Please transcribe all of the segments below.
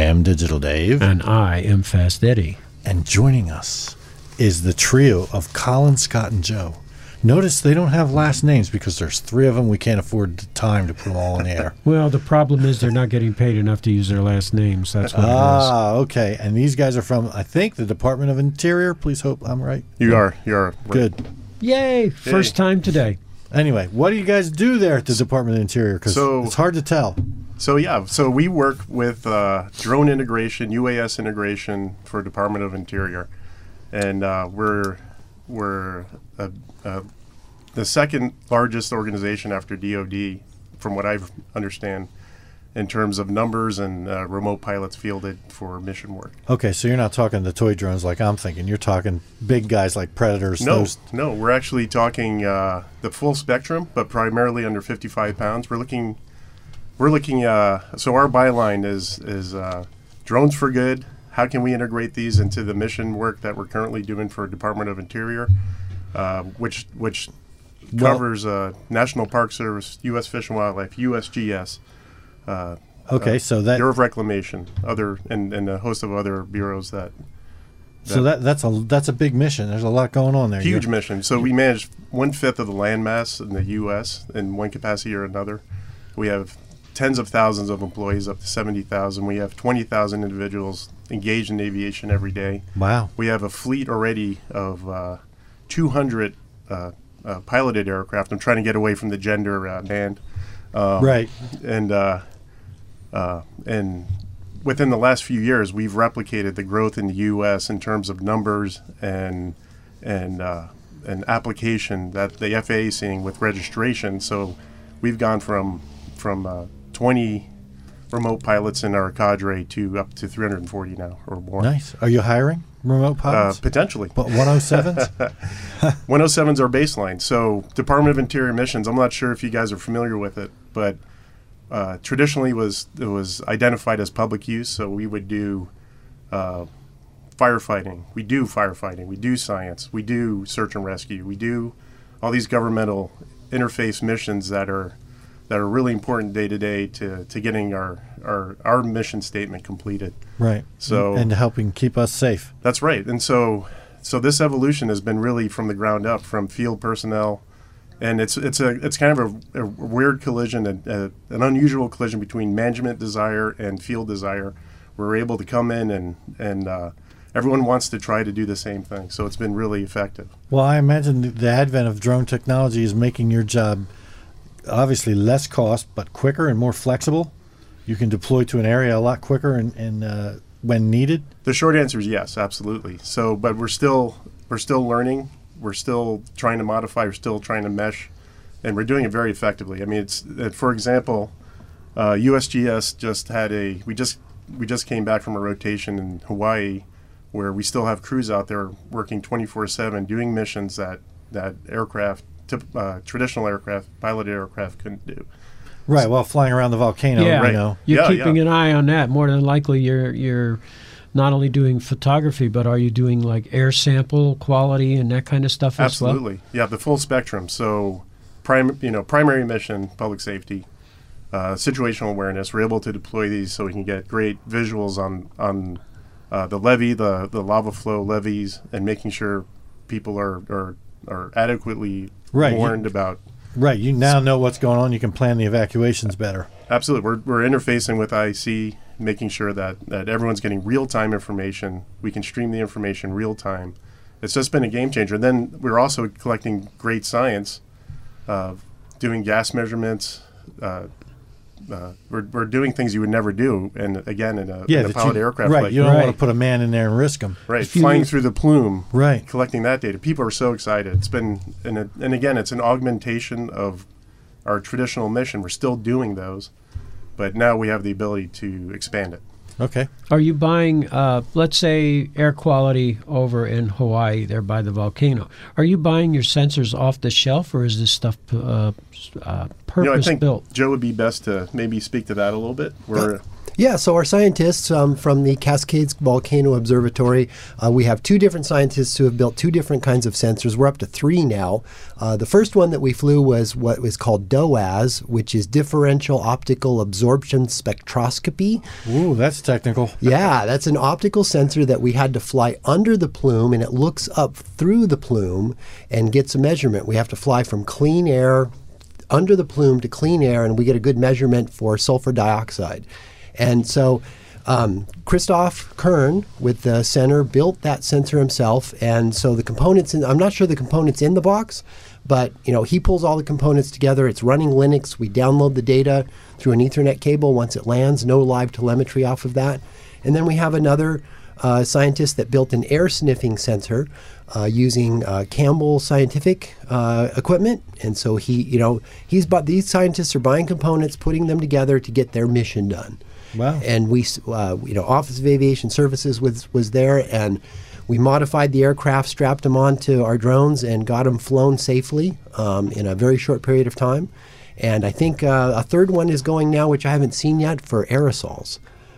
am Digital Dave. And I am Fast Eddie. And joining us is the trio of Colin, Scott, and Joe. Notice they don't have last names because there's three of them. We can't afford the time to put them all in the air. Well, the problem is they're not getting paid enough to use their last names. That's what it is. Okay. And these guys are from, I think, the Department of Interior. Please hope I'm right. You are. Good. Yay. First time today. Anyway, what do you guys do there at the Department of Interior? Because it's hard to tell. So we work with drone integration, UAS integration for Department of Interior. And we're the second largest organization after DoD, from what I understand, in terms of numbers and remote pilots fielded for mission work. Okay, so you're not talking the toy drones like I'm thinking. You're talking big guys like Predators. No, we're actually talking the full spectrum, but primarily under 55 pounds. We're looking. So our byline is drones for good. How can we integrate these into the mission work that we're currently doing for Department of Interior, which covers National Park Service, U.S. Fish and Wildlife, USGS. So that Bureau of Reclamation, and a host of other bureaus that. So that's a big mission. There's a lot going on there. Huge mission. So we manage 1/5 of the landmass in the U.S. in one capacity or another. We have tens of thousands of employees, up to 70,000. We have 20,000 individuals engaged in aviation every day. Wow. We have a fleet already of 200 piloted aircraft. I'm trying to get away from the gender band. Right. And within the last few years, we've replicated the growth in the U.S. in terms of numbers and application that the FAA is seeing with registration. So we've gone from 20 remote pilots in our cadre to up to 340 now or more. Nice. Are you hiring remote pilots? Potentially. But 107s? 107's our baseline. So Department of Interior missions, I'm not sure if you guys are familiar with it, but traditionally it was identified as public use. So we would do firefighting. We do firefighting. We do science. We do search and rescue. We do all these governmental interface missions that are really important day to day to getting our mission statement completed. Right. So and helping keep us safe. That's right. And so this evolution has been really from the ground up, from field personnel, and it's kind of a weird collision, an unusual collision between management desire and field desire. We're able to come in and everyone wants to try to do the same thing. So it's been really effective. Well, I imagine the advent of drone technology is making your job obviously less cost, but quicker and more flexible. You can deploy to an area a lot quicker and when needed. The short answer is yes, absolutely. So, but we're still learning. We're still trying to modify. We're still trying to mesh, and we're doing it very effectively. I mean, it's for example, USGS just had we just came back from a rotation in Hawaii, where we still have crews out there working 24/7 doing missions that aircraft. Traditional aircraft, piloted aircraft couldn't do. Right, while flying around the volcano, right. You're keeping an eye on that. More than likely, you're not only doing photography, but are you doing like air sample quality and that kind of stuff as well? Absolutely, yeah, the full spectrum. So, primary mission, public safety, situational awareness. We're able to deploy these so we can get great visuals on the levee, the lava flow levees, and making sure people are adequately warned about. Right, you now know what's going on. You can plan the evacuations better. Absolutely. We're interfacing with IC, making sure that everyone's getting real-time information. We can stream the information real-time. It's just been a game changer. And then we're also collecting great science, doing gas measurements. We're doing things you would never do, and again in a piloted aircraft. Right, you don't want to put a man in there and risk him. Right, flying through the plume. Right, collecting that data. People are so excited. It's been and again, it's an augmentation of our traditional mission. We're still doing those, but now we have the ability to expand it. Okay. Are you buying, let's say, air quality over in Hawaii, there by the volcano? Are you buying your sensors off the shelf, or is this stuff purpose-built? I think Joe would be best to maybe speak to that a little bit. Yeah, so our scientists from the Cascades Volcano Observatory, we have 2 different scientists who have built 2 different kinds of sensors. We're up to 3 now. The first one that we flew was what was called DOAS, which is Differential Optical Absorption Spectroscopy. Ooh, that's technical. Yeah, that's an optical sensor that we had to fly under the plume, and it looks up through the plume and gets a measurement. We have to fly from clean air under the plume to clean air, and we get a good measurement for sulfur dioxide. And so Christoph Kern with the center built that sensor himself, and so the components, I'm not sure the components in the box, but he pulls all the components together. It's running Linux. We download the data through an Ethernet cable once it lands, no live telemetry off of that. And then we have another scientist that built an air sniffing sensor using Campbell Scientific equipment. And so these scientists are buying components, putting them together to get their mission done. Wow. And we, Office of Aviation Services was there, and we modified the aircraft, strapped them onto our drones, and got them flown safely in a very short period of time. And I think a third one is going now, which I haven't seen yet, for aerosols.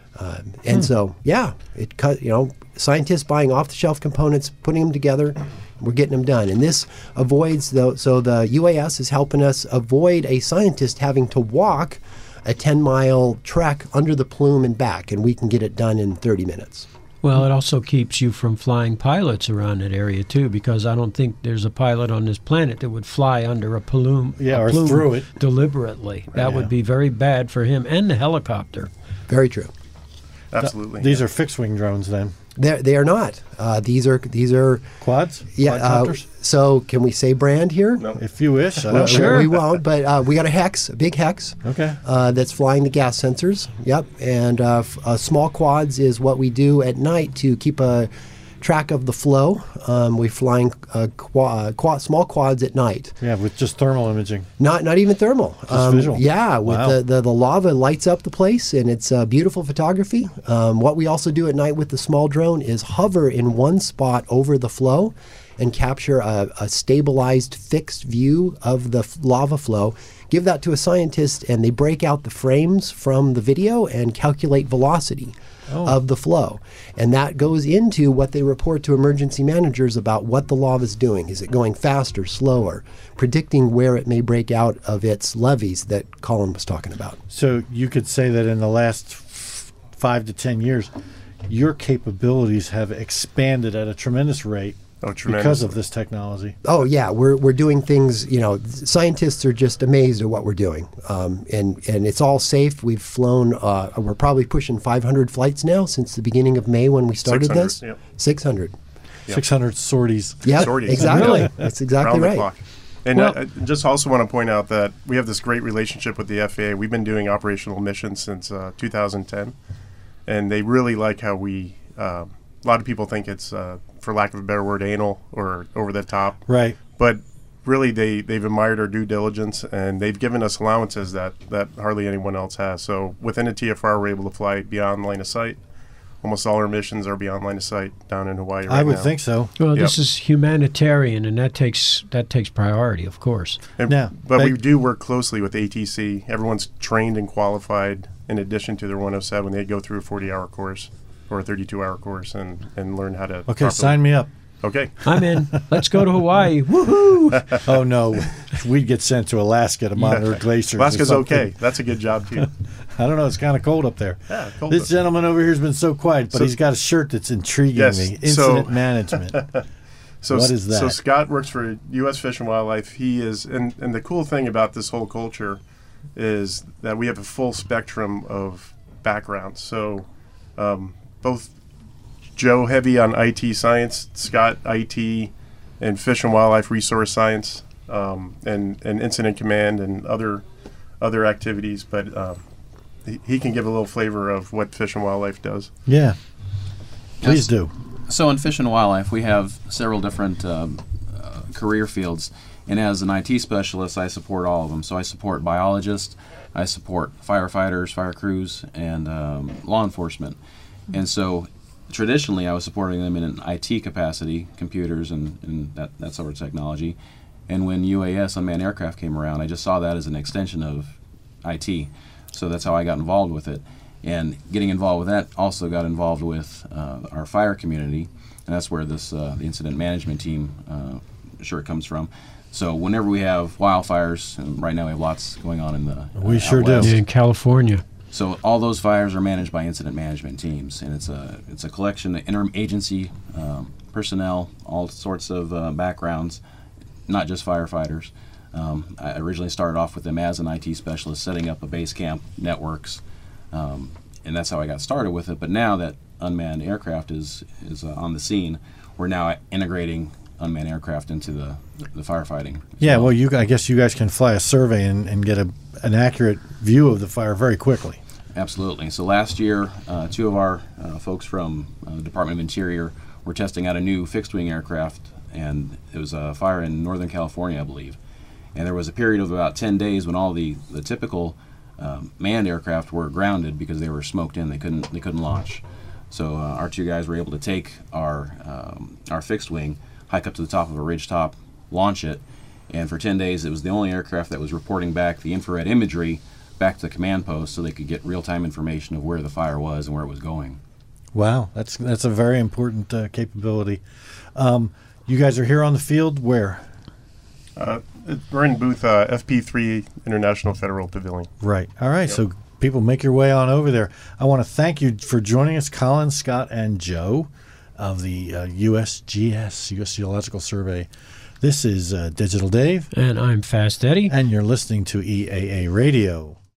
So, yeah, scientists buying off-the-shelf components, putting them together, we're getting them done. And this avoids, so the UAS is helping us avoid a scientist having to walk a 10-mile trek under the plume and back, and we can get it done in 30 minutes. Well, it also keeps you from flying pilots around that area, too, because I don't think there's a pilot on this planet that would fly under a plume, or through it deliberately. That would be very bad for him and the helicopter. Very true. Absolutely. These are fixed-wing drones, then? They are not. These are quads? Yeah. Quadcopters? So can we say brand here? No. If you wish. Sure. We won't, but we got a big Hex. Okay. That's flying the gas sensors. Yep. And small quads is what we do at night to keep a track of the flow. We're flying small quads at night. Yeah, with just thermal imaging. Not even thermal. Just visual. Yeah, with Wow. the lava lights up the place, and it's beautiful photography. What we also do at night with the small drone is hover in one spot over the flow and capture a stabilized, fixed view of the lava flow. Give that to a scientist, and they break out the frames from the video and calculate velocity of the flow. And that goes into what they report to emergency managers about what the lava is doing. Is it going faster, slower? Predicting where it may break out of its levees that Colin was talking about. So you could say that in the last 5 to 10 years, your capabilities have expanded at a tremendous rate. Because of this technology. Oh yeah, we're doing things. Scientists are just amazed at what we're doing, and it's all safe. We've flown. We're probably pushing 500 flights now since the beginning of May when we started this. Yep. 600. Yep. 600 sorties. Yeah, sorties. exactly. Really? That's exactly Round the right. clock. And Well- I just also want to point out that we have this great relationship with the FAA. We've been doing operational missions since 2010, and they really like how we. A lot of people think it's, for lack of a better word, anal or over the top. Right. But really, they've admired our due diligence, and they've given us allowances that hardly anyone else has. So within a TFR, we're able to fly beyond line of sight. Almost all our missions are beyond line of sight down in Hawaii right now. I would think so. Well, Yep. this is humanitarian, and that takes priority, of course. But we do work closely with ATC. Everyone's trained and qualified in addition to their 107. They go through a 40-hour course or a 32-hour course and learn how to Okay, properly- sign me up. Okay. I'm in. Let's go to Hawaii. Woohoo! Oh, no. We'd get sent to Alaska to monitor glaciers. or Alaska's something. okay. That's a good job, too. I don't know. It's kind of cold up there. Yeah, cold This up. gentleman over here has been so quiet, but So- he's got a shirt that's intriguing Yes, me. so- Incident management. So, What is that? So Scott works for U.S. Fish and Wildlife. He is, and the cool thing about this whole culture is that we have a full spectrum of backgrounds. So both Joe heavy on IT science, Scott IT and fish and wildlife resource science, and incident command and other activities. But he can give a little flavor of what fish and wildlife does. Yeah. Please Yes. do. So in Fish and Wildlife, we have several different career fields, and as an IT specialist, I support all of them. So I support biologists, I support firefighters, fire crews, and law enforcement. And so traditionally, I was supporting them in an IT capacity, computers and that sort of technology. And when UAS, unmanned aircraft, came around, I just saw that as an extension of IT. So that's how I got involved with it. And getting involved with that, also got involved with our fire community, and that's where this the incident management team sure comes from. So whenever we have wildfires, and right now we have lots going on in the we sure out west. do in California. So all those fires are managed by incident management teams, and it's a collection of interagency personnel, all sorts of backgrounds, not just firefighters. I originally started off with them as an IT specialist, setting up a base camp, networks, and that's how I got started with it. But now that unmanned aircraft is on the scene, we're now integrating unmanned aircraft into the firefighting. Yeah, well, I guess you guys can fly a survey and get an accurate view of the fire very quickly. Absolutely. So last year, two of our folks from the Department of Interior were testing out a new fixed-wing aircraft, and it was a fire in Northern California, I believe. And there was a period of about 10 days when all the typical manned aircraft were grounded because they were smoked in. They couldn't launch. So our two guys were able to take our fixed wing, hike up to the top of a ridge top, launch it, and for 10 days it was the only aircraft that was reporting back the infrared imagery back to the command post, so they could get real-time information of where the fire was and where it was going. Wow, that's a very important capability. You guys are here on the field. Where? We're in booth FP3 International Federal Pavilion. Right. All right. Yep. So people, make your way on over there. I want to thank you for joining us, Colin, Scott, and Joe of the USGS, U.S. Geological Survey. This is Digital Dave. And I'm Fast Eddie. And you're listening to EAA Radio.